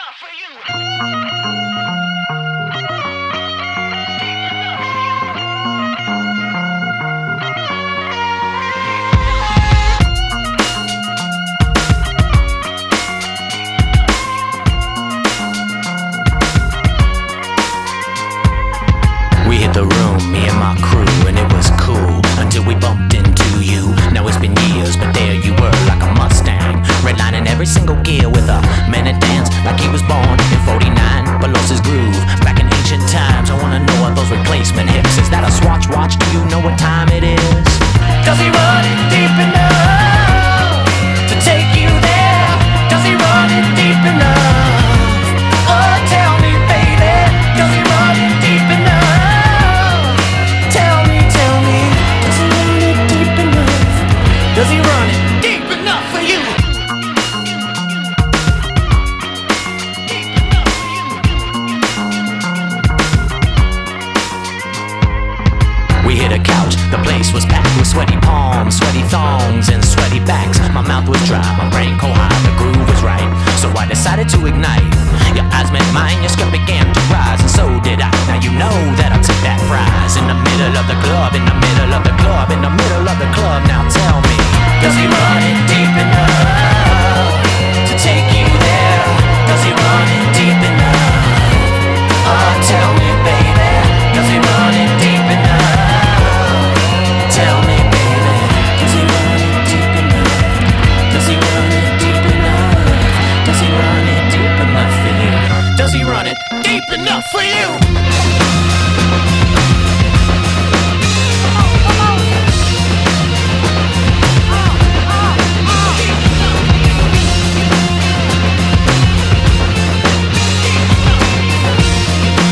enough for you? We hit the room, me and my crew, and it was cool until we bumped into you. Now it's been years, but there you were, like a Mustang, redlining every single gear with a man that danced like he was born in '49, but lost his groove. Back in ancient times, I wanna know are those replacement hips? Is that a Swatch watch? Do you know what time it is? Does he run it deep enough to take you there? Does he run it deep enough? Oh, tell me, baby, does he run it deep enough? Tell me, does he run it deep enough? Does he run it deep enough for you? We hit a couch, the place was packed with sweaty palms, sweaty thongs, and sweaty backs. My mouth was dry, my brain cold high, the groove was right, so I decided to ignite. Your eyes met mine, your skirt began to rise, and so did I. Now you know that I took that prize. In the middle of the club, in the middle of the club, in the middle of the club. Now tell me, does he run it deep enough to take you there? Does he run it deep enough? Oh, tell me, baby, does he run it deep enough? Tell me, baby, does he run it deep enough? Does he run it deep enough? Does he run it deep enough for you? Does he run it deep enough for you?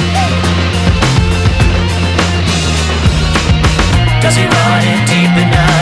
Does he run it deep enough?